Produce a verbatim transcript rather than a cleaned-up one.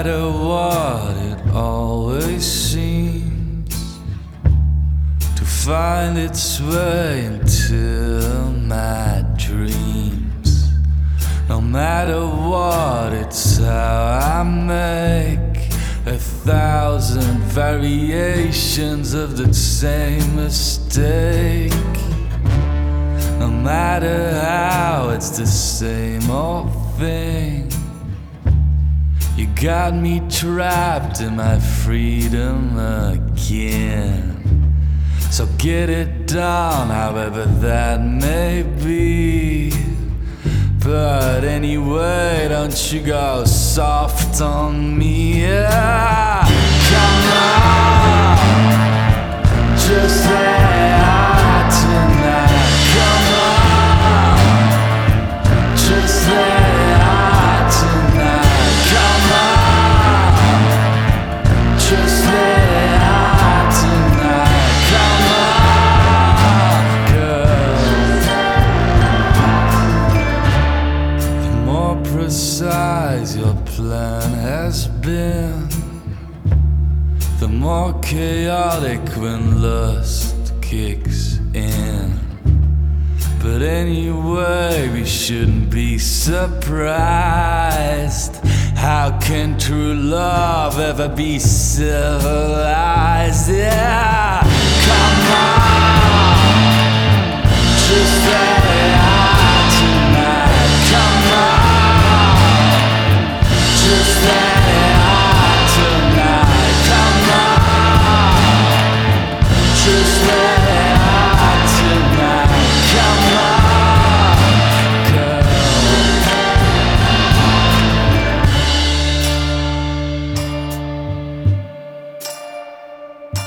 matter what, it always seems to find its way into my dreams. No matter what, it's how I make a thousand variations of the same mistake. No matter how, it's the same old thing. You got me trapped in my freedom again. So get it done, however that may be. But anyway, don't you go soft on me. Yeah, come on, just say hi tonight. Come on, just say hi tonight. Come on, just say hi tonight. Come on, girl. The more precise your plan has been, the more chaotic when lust kicks in. But anyway, we shouldn't be surprised. How can true love ever be civilized? Yeah, come on, just say hi tonight. Come on, just say